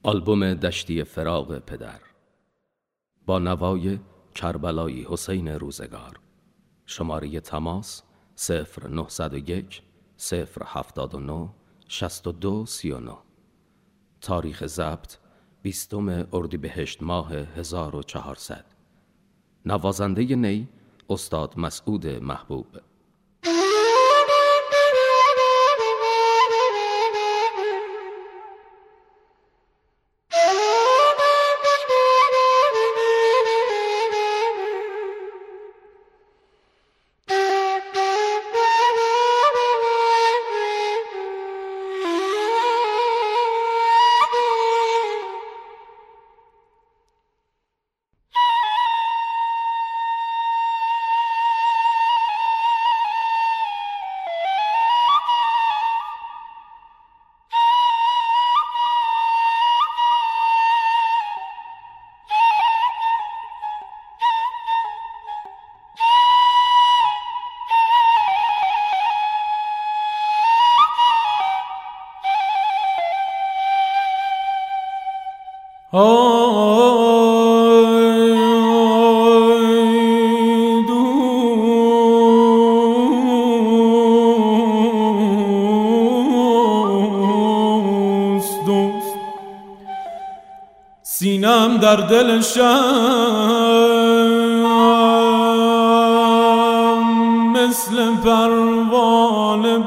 آلبوم دشتی فراق پدر با نوای کربلایی حسین روزگار. شماره تماس 0901 079 6239. تاریخ ضبط 20 اردیبهشت ماه 1400. نوازنده نی استاد مسعود محبوب. دوست سینم در دل شم مثل پروانه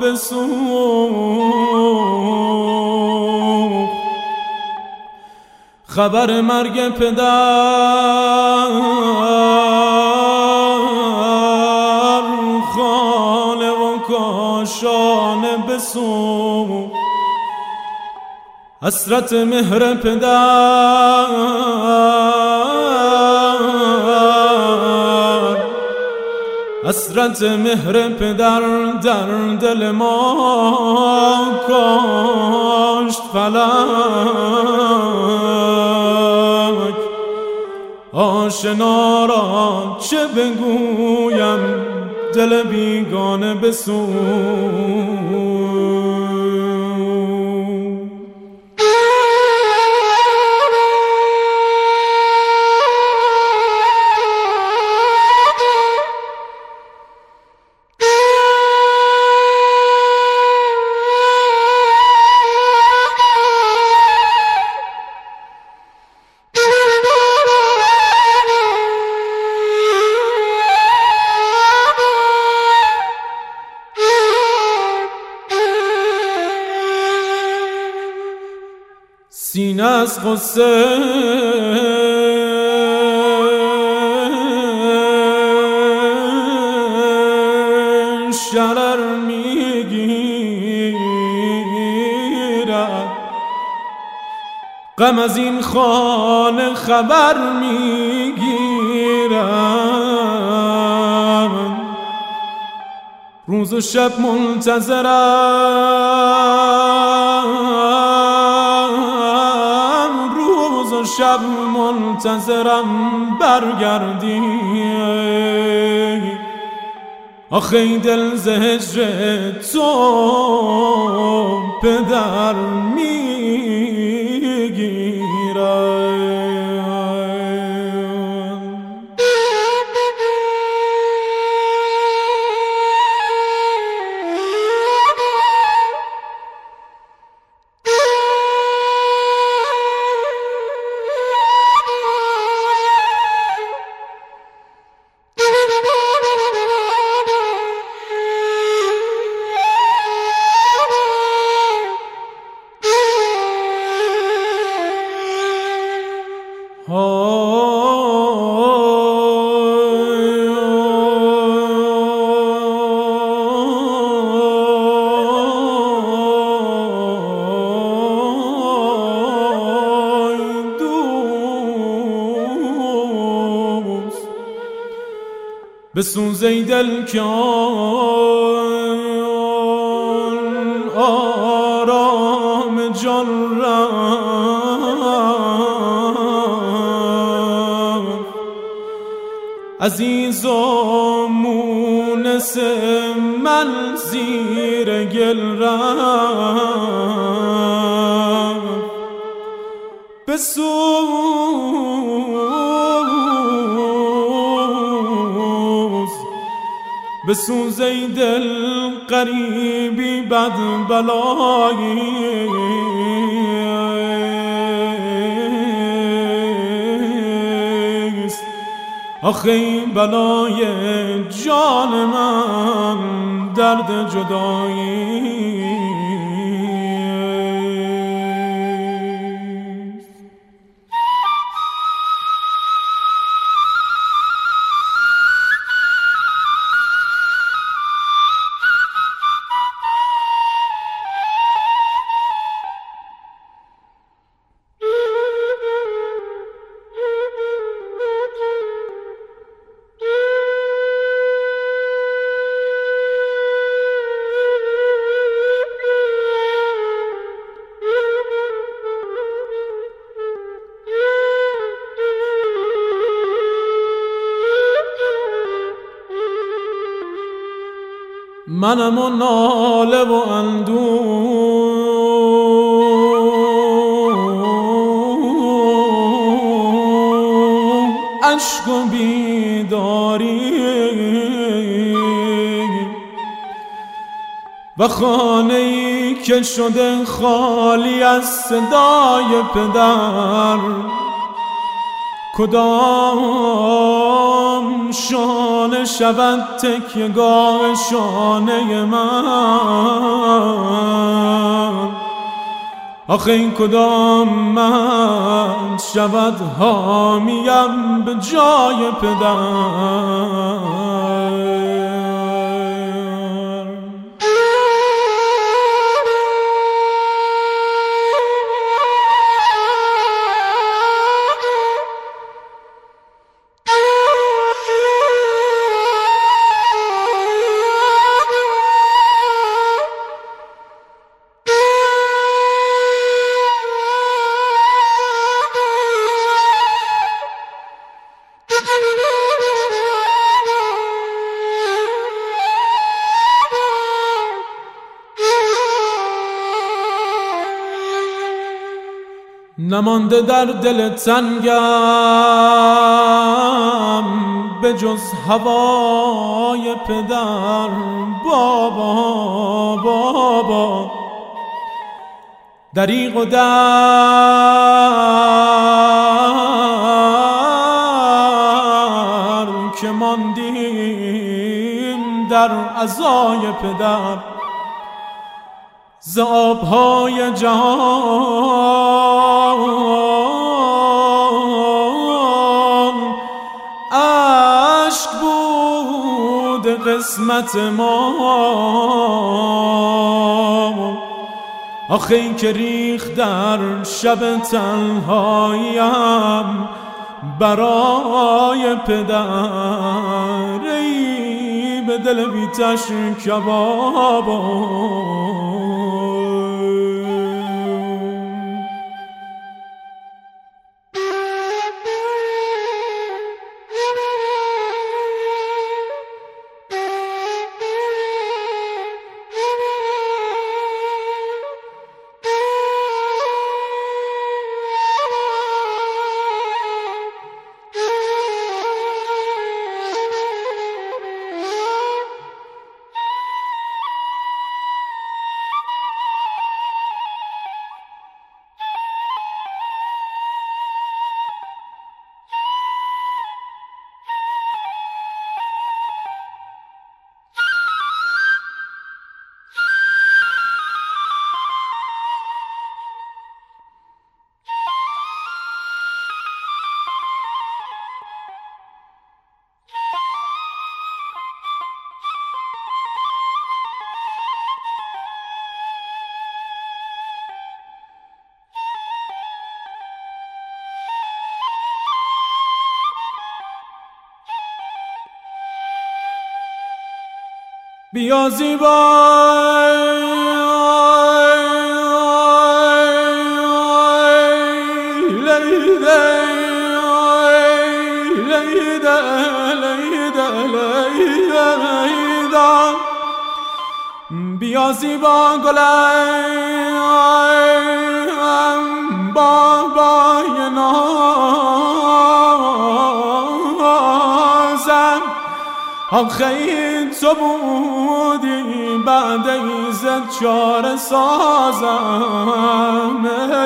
بسوخت. خبر مرگ پدر خانه و کاشانه بسوخت. حسرت مهر پدر حسرت مهر پدر در دل ما کاشت فلک. آشنا را چه بگویم دل بیگانه بسوخت. سینه از غصه شرر میگیرد. غم از این خانه خبر میگیرم. روز و شب شب منتظرم برگردی. آخه ای دل ز هجر تو پدر میگیرد. بسوز ای دل که آرام جان رفت. عزیز و مونس من زیر گل رفت. بسوز ای دل غریبی بد بلایی آخه این بلای جان من درد جدایی منم و ناله و اندوه عشق و بیداری و خانه‌ای که شده خالی از صدای پدر کدام شانه شود تکیه‌گاه شانه من آخه این کدام من شود حامیم به جای پدر نمانده در دل تنگم به جز هوای پدر بابا بابا دریغ و در که ماندیم در عزای پدر ز آبهای جهان اشک بود قسمت ما آخه این که ریخت در شب تنهاییم برای پدر ای به دل بیتش کبابا بیا بیا زیبا گلم با نازم آخه تو بودی بعد ایزد چاره سازم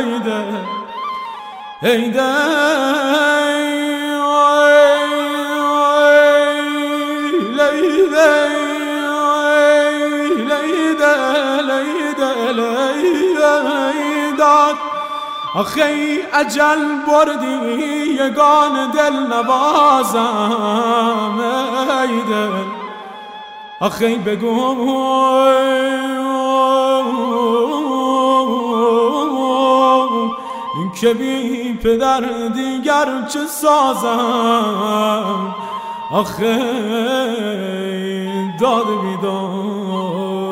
ایده آخی اجل بردی یگان دل نوازم ای دل آخی بگو که بی پدر دیگر چه سازم آخی داد بیداد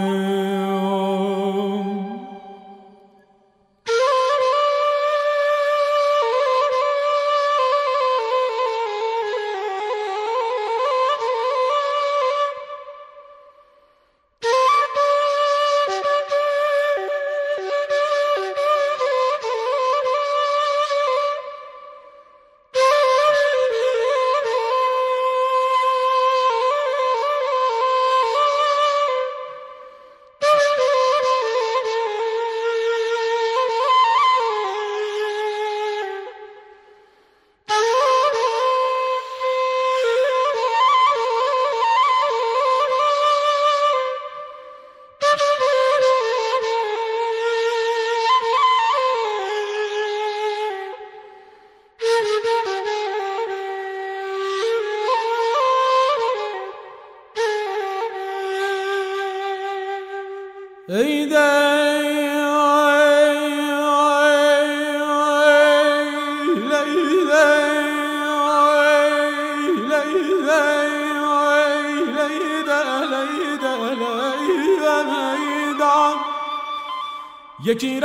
یکی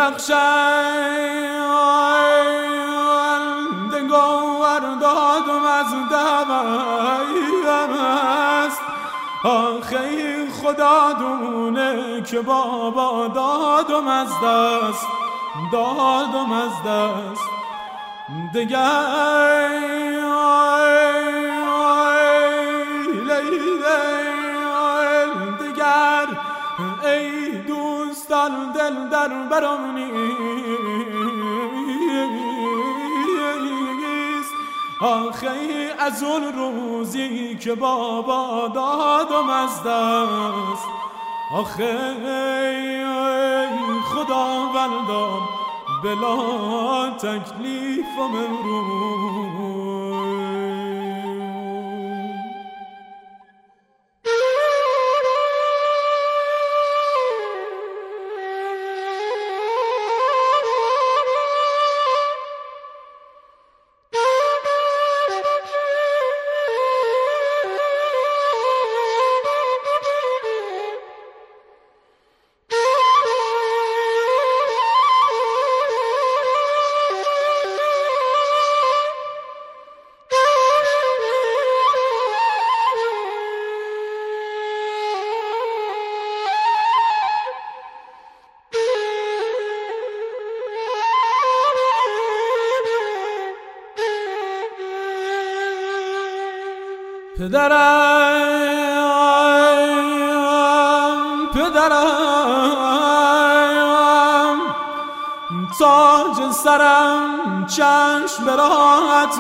رخشندگار دادم از دمم است آخی خدا دونه که بابا دادم از دست دیگر ای دوستان دل در برم نیست آخی از اون روزی که بابا دادم از دست آخی خداوندم بلا تکلیفم امروز پدرم تاج سرم چشم به راحت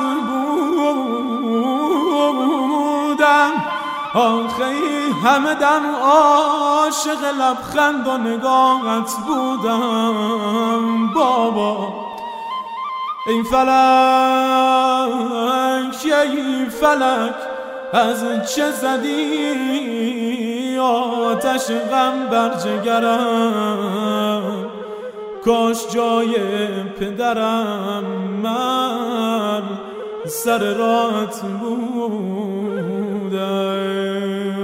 بودم آخی همه دم عاشق لبخند و نگاهت بودم بابا ای فلک ای فلک از چه زدی آتش غم بر جگرم کاش جای پدرم من سر رات بودم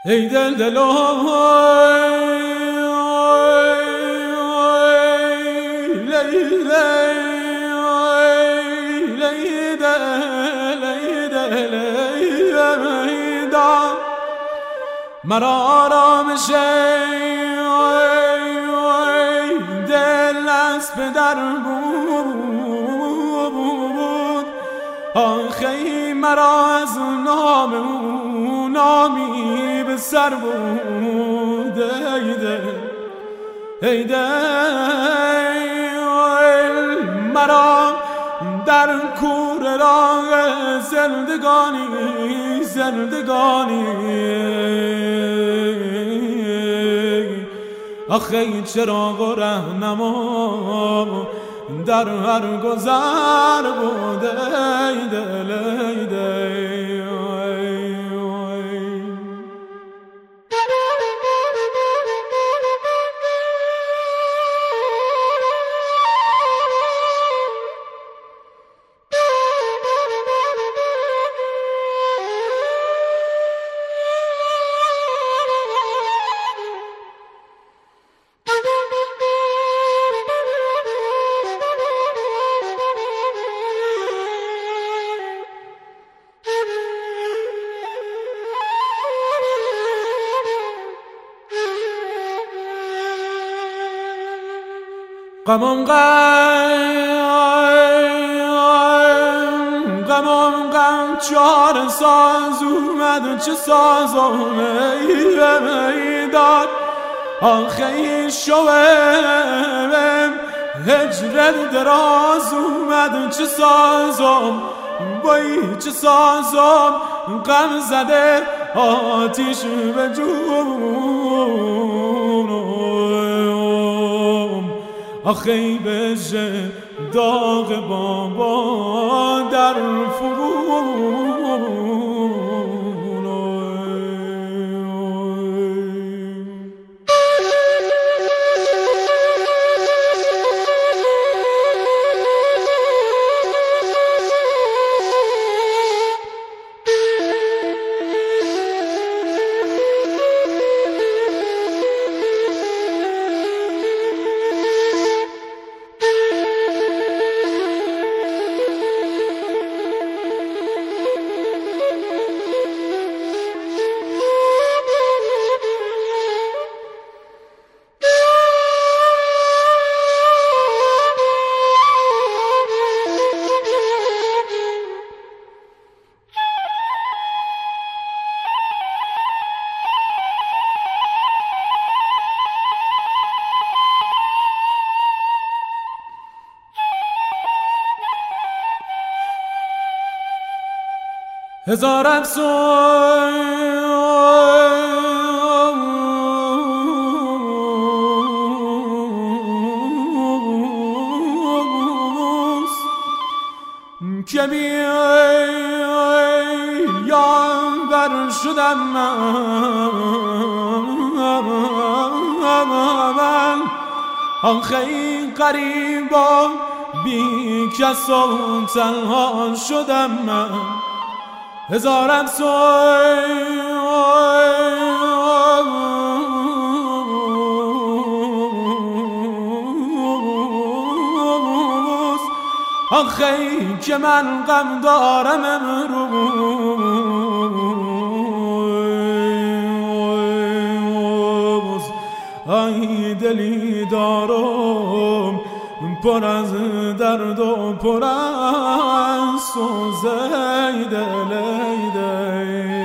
ای دل مرا آرامش دل از پدر بود، آخی مرا از نام او نامی به سر بود. ای دل مرا در کوره راه زندگانی آخه چراغ و رهنما در هر گذر بود. ای دل ای دل غمم چاره ساز اومد، چه سازم ای داد آخه شوم هجرت دراز اومد، چه سازم وای چه سازم غم زده آتیش به جونم، آخی بشه داغ بابا در فرون. هزار افسوس که یاور شدم من، آخه غریبا بی کس و تنها شدم من. هزار افسوس آخه که من غم دارم امروز، آی دلی دارم پر از درد و پر از سوز. ای دل ای دل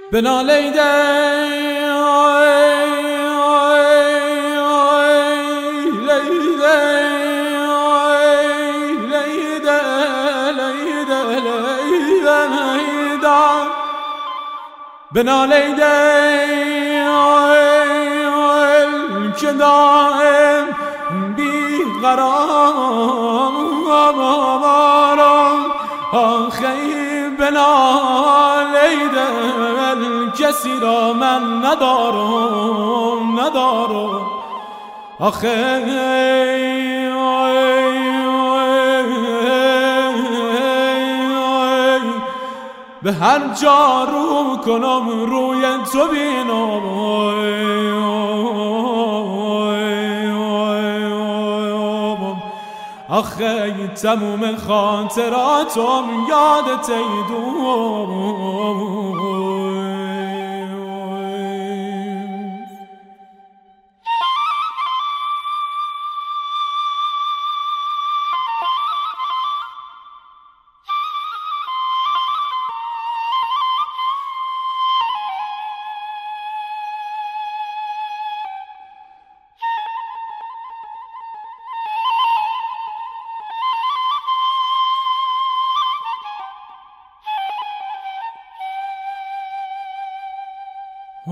بنالیده بنالیده که دائم بیقرارم آخی بنالیده کسی را من ندارم آخی به هر جا رو کنم روی تو بینم آخه تموم خاطراتم یادت ایدون ای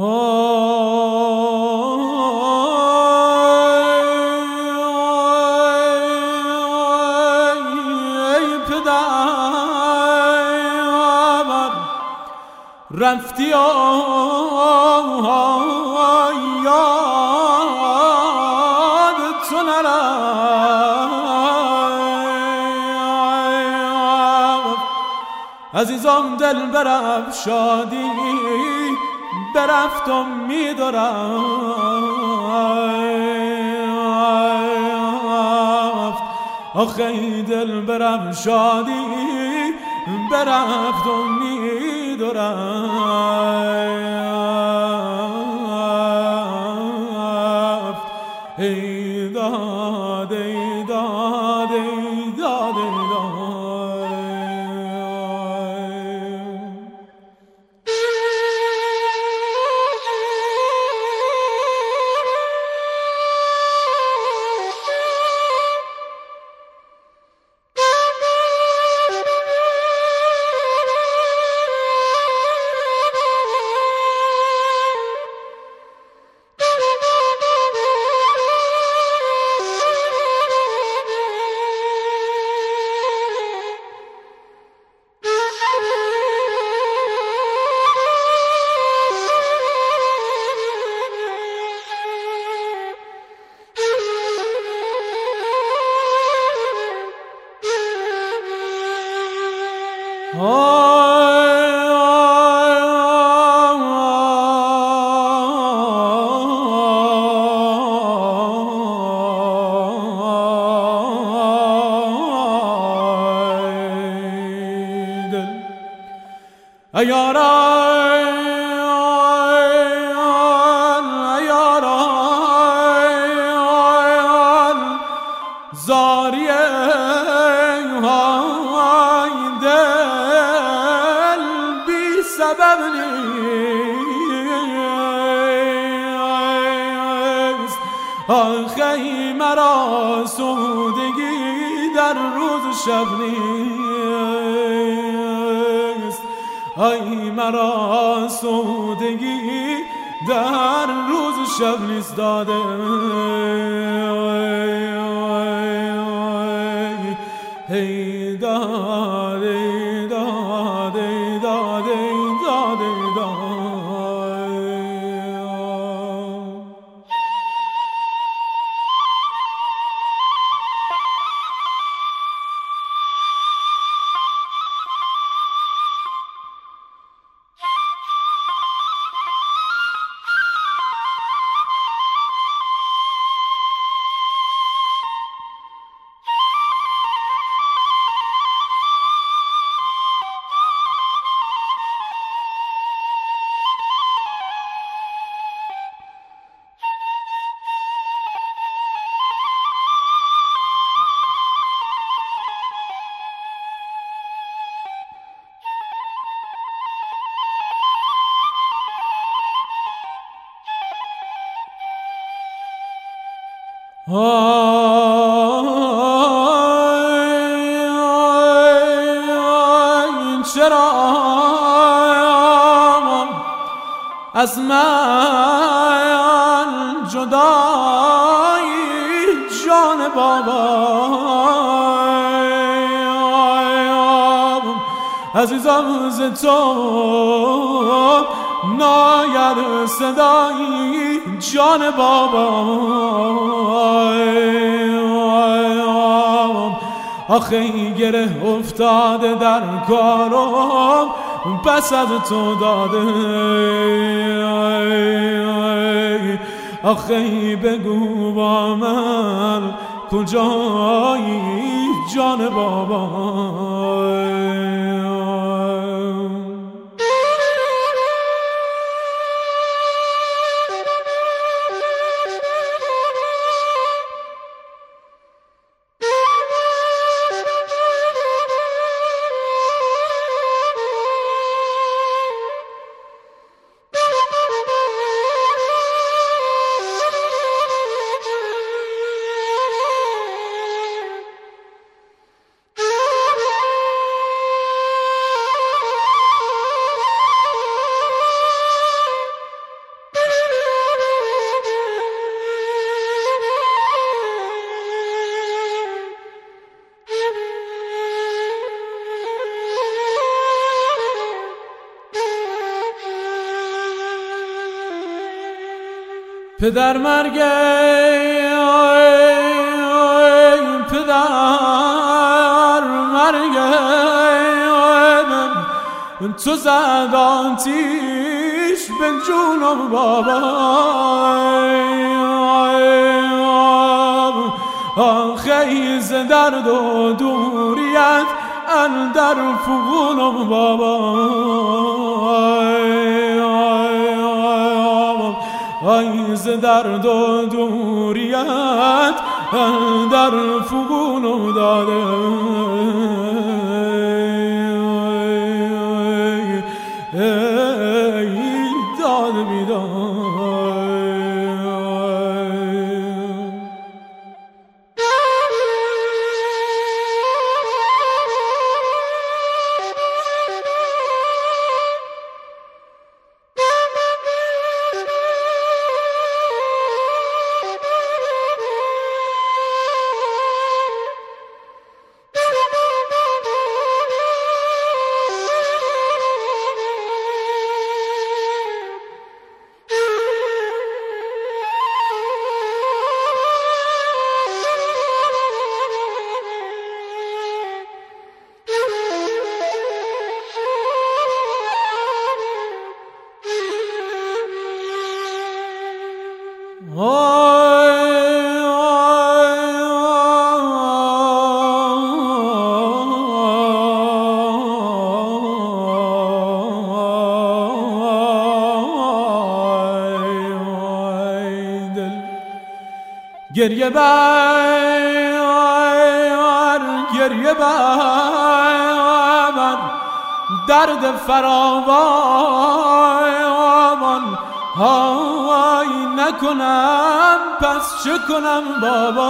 پدر رفتی یاد تو نرفت عزیزم دل برم شادی برفتم میدرفت آخه دل برم شادی برفتم میدرفت ای داد ای داد ای داد ای داد ایاران زاری دل بی سبب نیست آخی مرا سودگی در روز شب نیست ای مرا سودگی در روز شب نیست داده ای داده داده داده داده داده چرا از من جدایی جان بابا عزیزم ز تو ناید صدایی جان بابا آخه گره افتاده در کارم پس از تو داده آخه بگو با من کجایی جان بابا پدر مرگ پدر مرگ تو زد آتیش به جونم بابا آخه ز درد و دوریت اندر فغونم بابا آی ز درد و دوریت در فغونم داده ای داد بیداد گریه بر درد فراوان های نکنم پس چه کنم بابا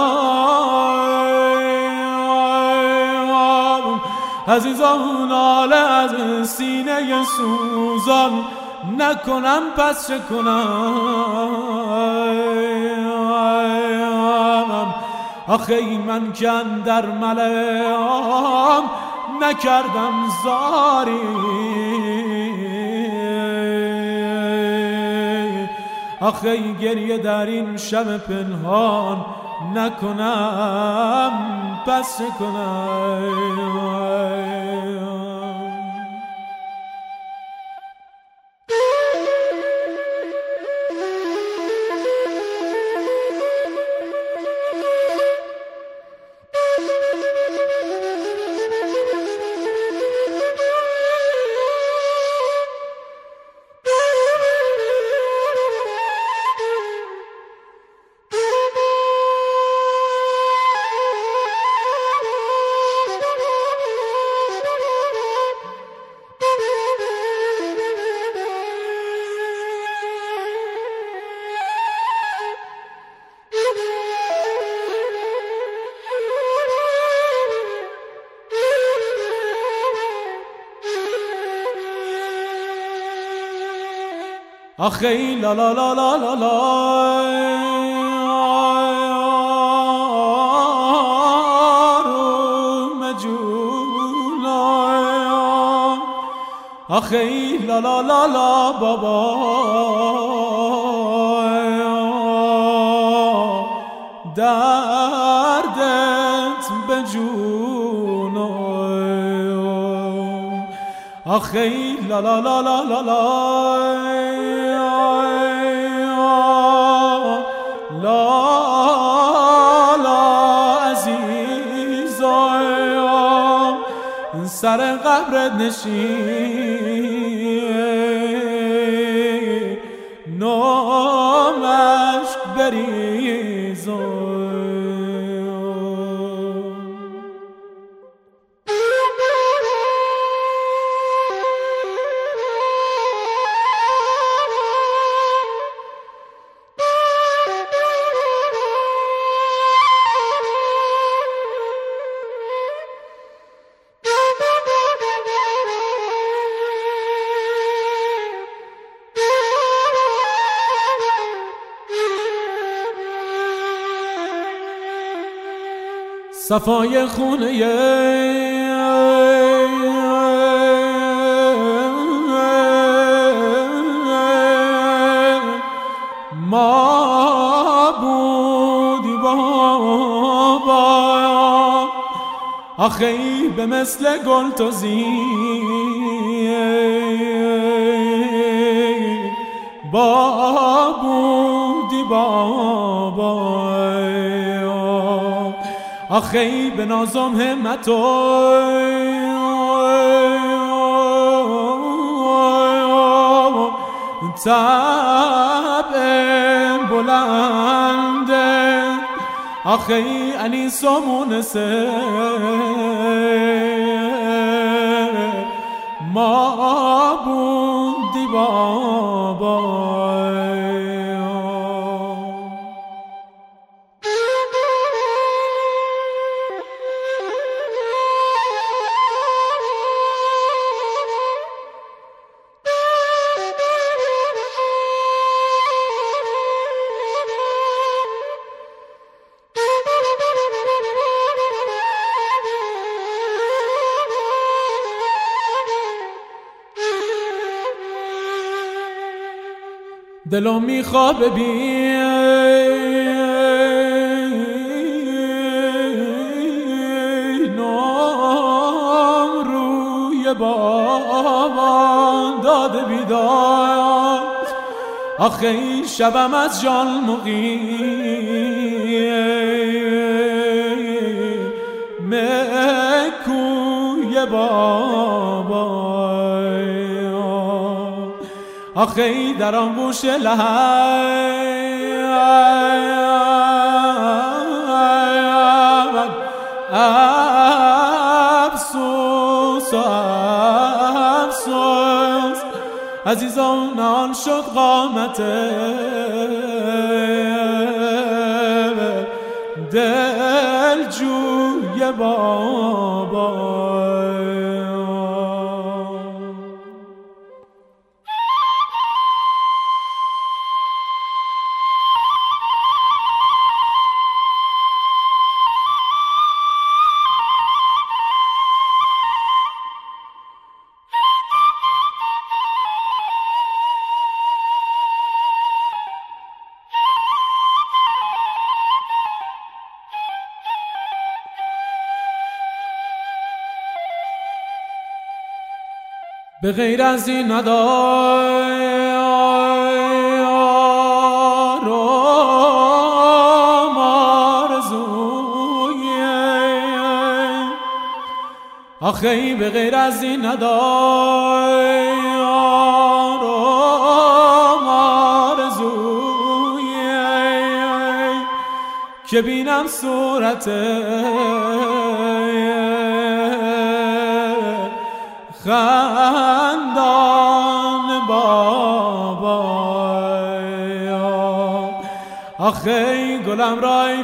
عزیزان ناله از سینه سوزان نکنم پس چه کنم آخه من که اندر ملام نکردم زاری آخه گریه در این شب پنهان نکنم پس چه کنم آخی لا لا لا لا لا لا آخی لا لا لا لا بابا دردت به جون آخی لا لا لا لا لا لا لا عزیز سر قبرت نشین نامشک بریز صفای خونه ما بودی بابا آخی به مثل گل تو با بودی بابا آخی به نازم همتو طبع بلنده آخی انیسمون سه ما بودی بابا دلم میخواد ببینم روی بابا داده بیدار آخه این شبم از جان مقیم کوی بابا آخه ای در آن گوش لحب افسوس و افسوس عزیزان آن شد قامت دل جوی بابا به غیر از این ندارم آرزوی آخه ای به غیر از این ندارم آرزوی که بینم صورت خندان بابا آخه ای گلم رای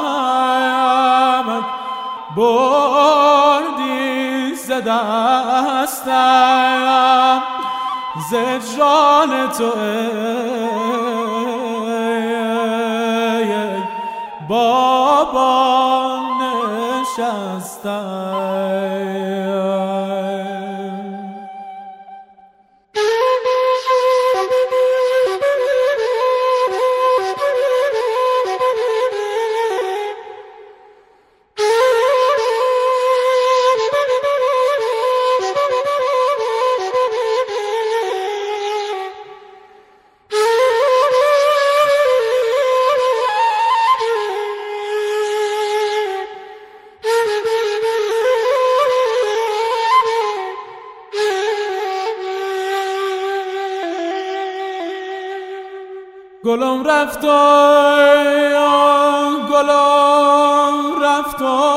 فلک بردی زدن نشستم ز جان تو ای بابا نشستم. گلم رفت گلم رفت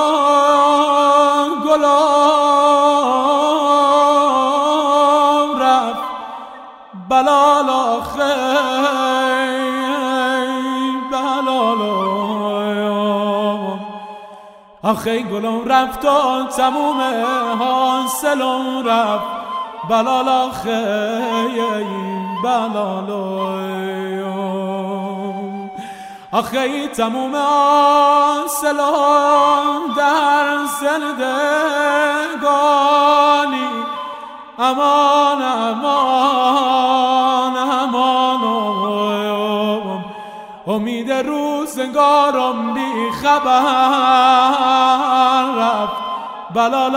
گلم رفت بلال آخی گلم رفت تموم حاصلم رفت بلال آخی تموم حاصلم در زندگانی امان امان امان امید روزگارم بی خبر رفت بلال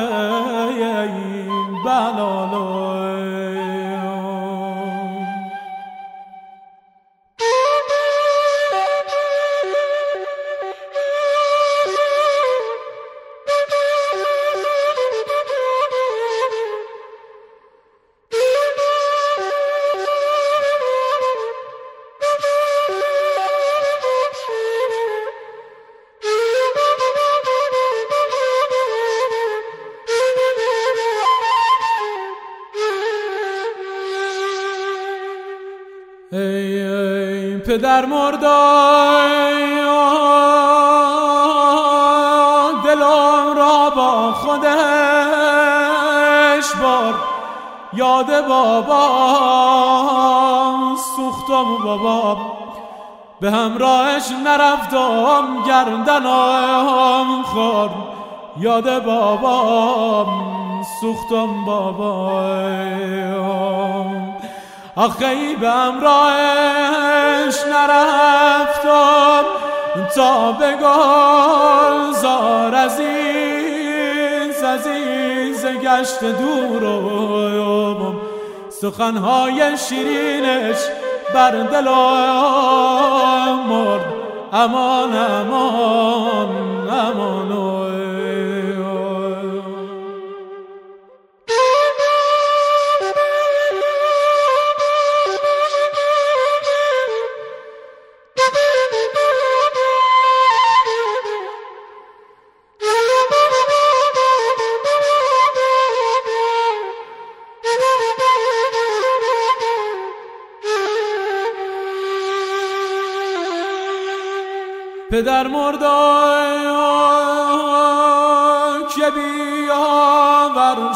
بلال ای پدر مردای دلم را با خودش برد یاد بابا سوختم بابا به همراهش نرفتم گردنم خورد یاد بابا سوختم بابا آخی به همراهش نرفتم تا به گلزار عزیز گشت دورم سخنهای شیرینش بر دلم مرد امان امان امان پدر مردای که بیاور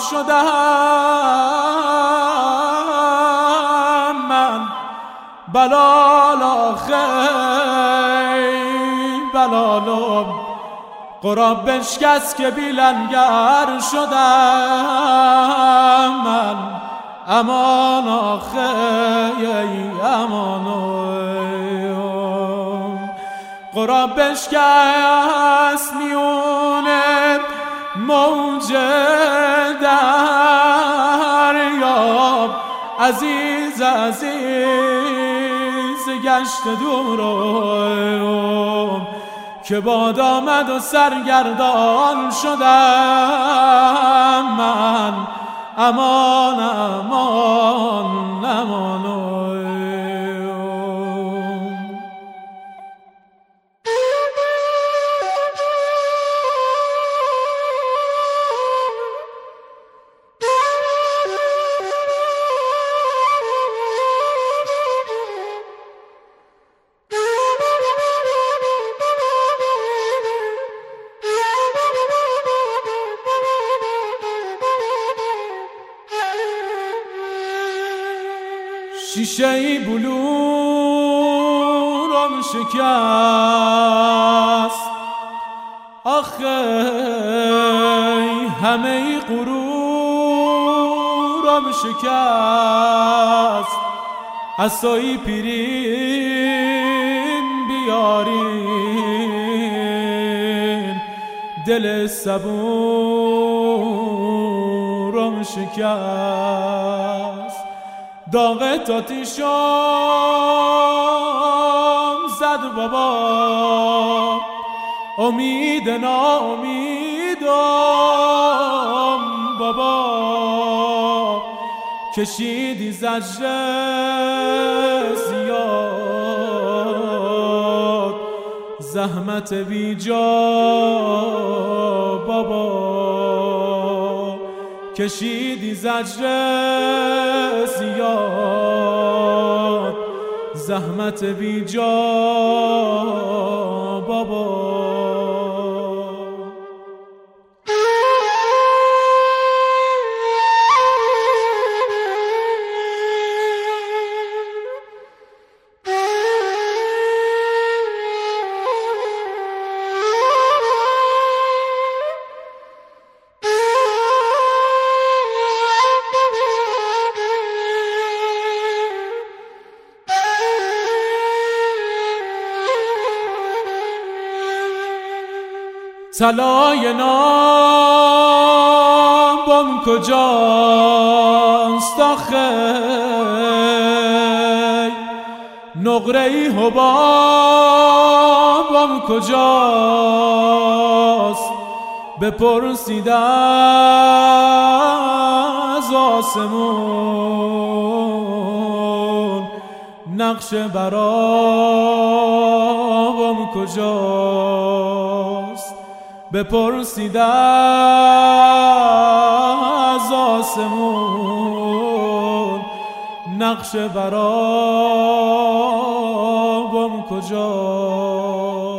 شدم من بلال بلالم قراب بشکست که بیلنگر شدم من امان امان قراب بشکست میونه موج دریاب عزیز گشت دورم که باد آمد و سرگردان شدم من امان امان امان شیشه بلورم شکست، آخه همه غرورم شکست. عصای پیرین بیارین، دل صبورم شکست. داغ تاتیشم زد بابا، امید ناامیدم بابا. کشیدی زجر زیاد، زحمت بیجا بابا. کشیدی زجر زیاد، زحمت بیجا بابا. طلای نابم کجاست آخه، نقره حبابم کجاست. بپرسید از آسمون، نقش برابم کجاست. بپرسید از آسمون، نقش برابم کجاست.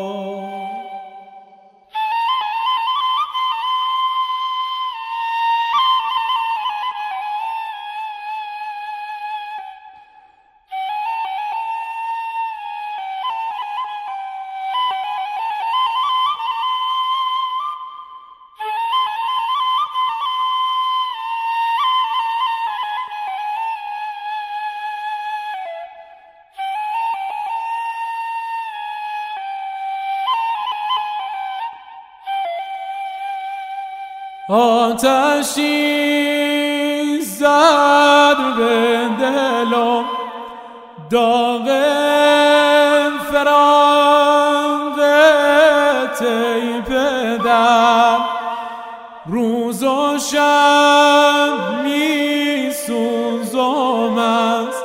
آتشی زد به دلم، داغ فراقت ای پدر. روز و شب می سوزم از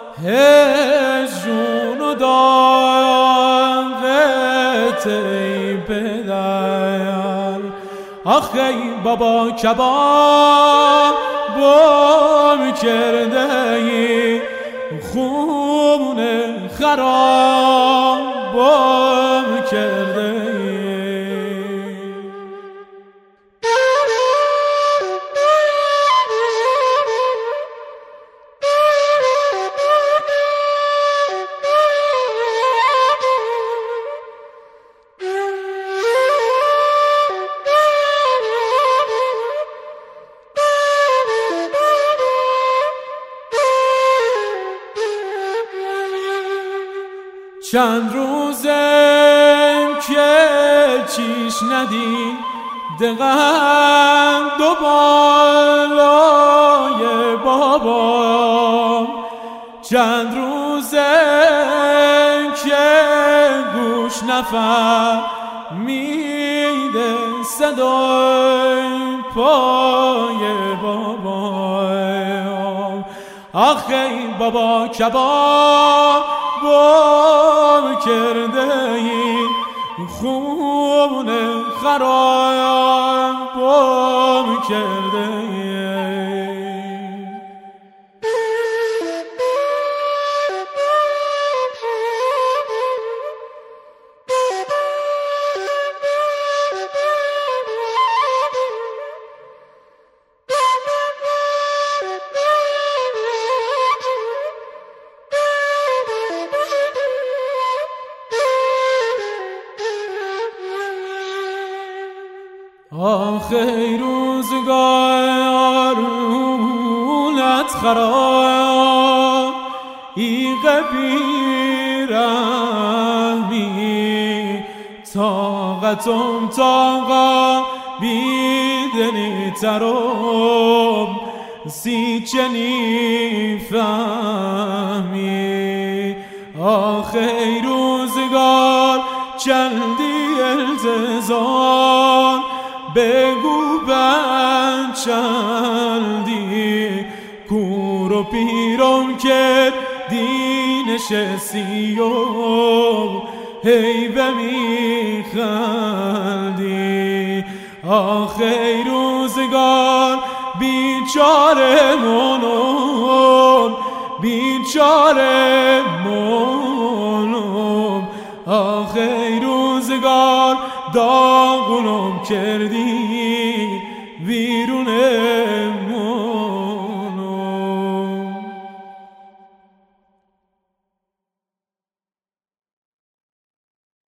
هجرون و داغت ای پدر. آخی بابا کبابم کرده ای، خون خرابم کرده ای. چند روزم که چیش ندید دقم دو بالای بابام. چند روزم که گوش نفهمیده صدای پای بابام. آخی بابا کباب بام کرده ای، خون خراب بام کرده ای. آخی روزگار اولت خراب ای قبیرمی طاقتم طاقا بیدنی تروم سی چنی فهمی آخی روزگار چندی التزار بگو بند چندی کور و پیرم کرد دینش سیوم هی بمی خندی آخی روزگار بیچاره منم بیچاره منم آخی روزگار داغونم کردی ویرونه